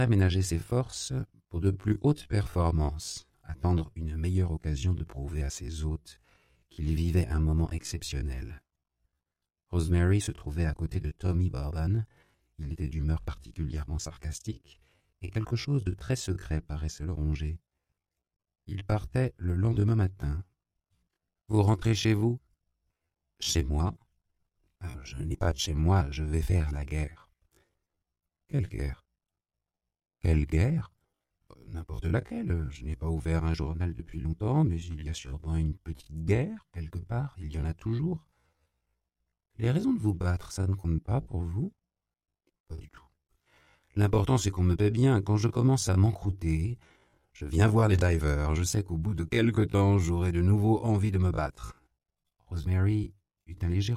aménager ses forces pour de plus hautes performances, attendre une meilleure occasion de prouver à ses hôtes qu'il vivait un moment exceptionnel. Rosemary se trouvait à côté de Tommy Bourbon. Il était d'humeur particulièrement sarcastique, et quelque chose de très secret paraissait le ronger. Il partait le lendemain matin. « Vous rentrez chez vous ?»« Chez moi ? Je n'ai pas de chez moi, je vais faire la guerre. »« Quelle guerre ? » ?»« Quelle guerre ? N'importe laquelle. Je n'ai pas ouvert un journal depuis longtemps, mais il y a sûrement une petite guerre, quelque part, il y en a toujours. Les raisons de vous battre, ça ne compte pas pour vous ? Pas du tout. L'important, c'est qu'on me paie bien. Quand je commence à m'encrouter, je viens voir les divers. Je sais qu'au bout de quelque temps, j'aurai de nouveau envie de me battre. Rosemary eut un léger